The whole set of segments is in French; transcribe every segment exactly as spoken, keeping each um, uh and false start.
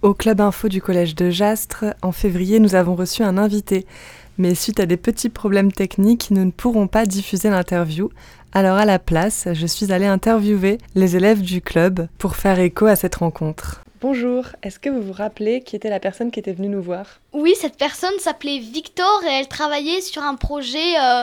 Au Club Info du Collège de Jastres, en février, nous avons reçu un invité. Mais suite à des petits problèmes techniques, nous ne pourrons pas diffuser l'interview. Alors à la place, je suis allée interviewer les élèves du club pour faire écho à cette rencontre. Bonjour, est-ce que vous vous rappelez qui était la personne qui était venue nous voir ? Oui, cette personne s'appelait Victor et elle travaillait sur un projet euh,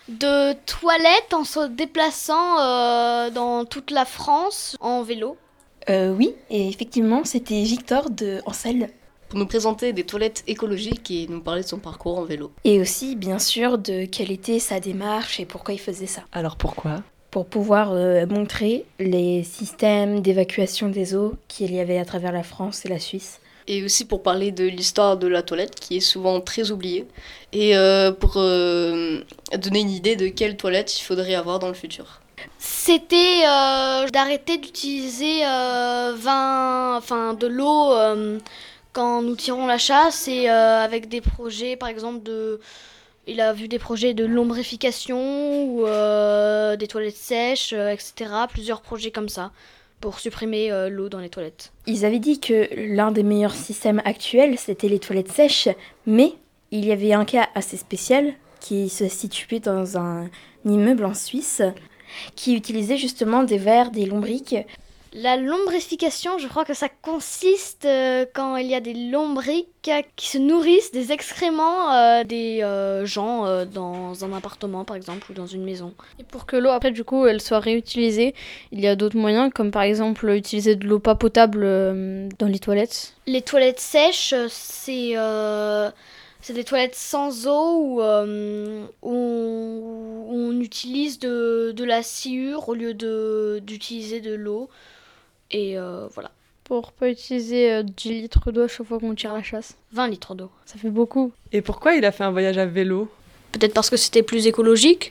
de toilette en se déplaçant euh, dans toute la France en vélo. Euh, oui, et effectivement, c'était Victor de Ansel. Pour nous présenter des toilettes écologiques et nous parler de son parcours en vélo. Et aussi, bien sûr, de quelle était sa démarche et pourquoi il faisait ça. Alors pourquoi ? Pour pouvoir euh, montrer les systèmes d'évacuation des eaux qu'il y avait à travers la France et la Suisse. Et aussi pour parler de l'histoire de la toilette qui est souvent très oubliée. Et euh, pour euh, donner une idée de quelle toilette il faudrait avoir dans le futur. C'était euh, d'arrêter d'utiliser euh, vingt, enfin, de l'eau euh, quand nous tirons la chasse et euh, avec des projets, par exemple, de, il a vu des projets de lombrification ou euh, des toilettes sèches, euh, et cetera. Plusieurs projets comme ça pour supprimer euh, l'eau dans les toilettes. Ils avaient dit que l'un des meilleurs systèmes actuels, c'était les toilettes sèches, mais il y avait un cas assez spécial qui se situait dans un immeuble en Suisse qui utilisait justement des vers, des lombriques. La lombrification, je crois que ça consiste euh, quand il y a des lombriques qui se nourrissent des excréments euh, des euh, gens euh, dans un appartement par exemple ou dans une maison. Et pour que l'eau après du coup elle soit réutilisée, il y a d'autres moyens comme par exemple utiliser de l'eau pas potable euh, dans les toilettes. Les toilettes sèches, c'est... Euh C'est des toilettes sans eau où, euh, où, on, où on utilise de, de la sciure au lieu de, d'utiliser de l'eau. Et euh, voilà. Pour pas utiliser euh, dix litres d'eau à chaque fois qu'on tire la chasse. vingt litres d'eau. Ça fait beaucoup. Et pourquoi il a fait un voyage à vélo ? Peut-être parce que c'était plus écologique.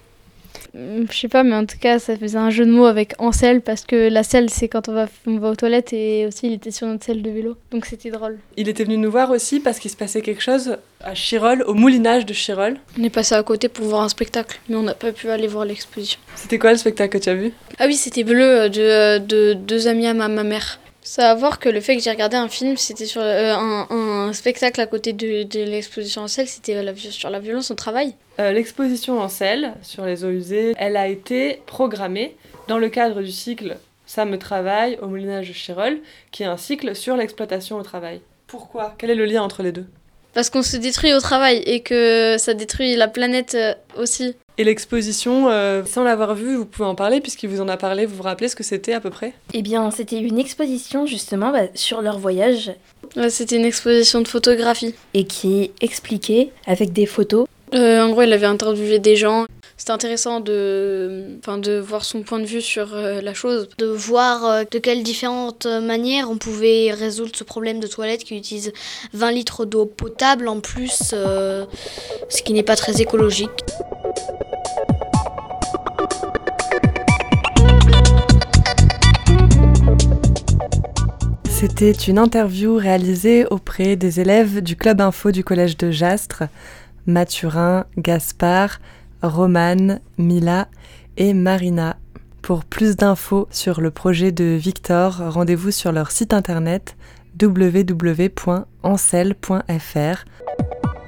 Je sais pas, mais en tout cas, ça faisait un jeu de mots avec en selle, parce que la selle, c'est quand on va, on va aux toilettes, et aussi, il était sur notre selle de vélo. Donc c'était drôle. Il était venu nous voir aussi parce qu'il se passait quelque chose à Chirol, au moulinage de Chirol. On est passé à côté pour voir un spectacle, mais on n'a pas pu aller voir l'exposition. C'était quoi le spectacle que tu as vu ? Ah oui, c'était Bleu, de, de deux amis à ma, ma mère. Ça a à voir que le fait que j'ai regardé un film, c'était sur euh, un, un spectacle à côté de, de l'exposition en selle, c'était la, sur la violence au travail. Euh, l'exposition en selle, sur les eaux usées, elle a été programmée dans le cadre du cycle Ça me travaille au moulinage de Chirol, qui est un cycle sur l'exploitation au travail. Pourquoi ? Quel est le lien entre les deux ? Parce qu'on se détruit au travail et que ça détruit la planète euh, aussi. Et l'exposition, euh, sans l'avoir vue, vous pouvez en parler puisqu'il vous en a parlé, vous vous rappelez ce que c'était à peu près ? Eh bien, c'était une exposition justement bah, sur leur voyage. Ouais, c'était une exposition de photographie. Et qui expliquait avec des photos. Euh, en gros, il avait interviewé des gens. C'était intéressant de, enfin, de voir son point de vue sur euh, la chose. De voir euh, de quelles différentes manières on pouvait résoudre ce problème de toilette qui utilise vingt litres d'eau potable en plus, euh, ce qui n'est pas très écologique. C'était une interview réalisée auprès des élèves du Club Info du Collège de Jastres, Mathurin, Gaspard, Romane, Mila et Marina. Pour plus d'infos sur le projet de Victor, rendez-vous sur leur site internet w w w point ansel point f r.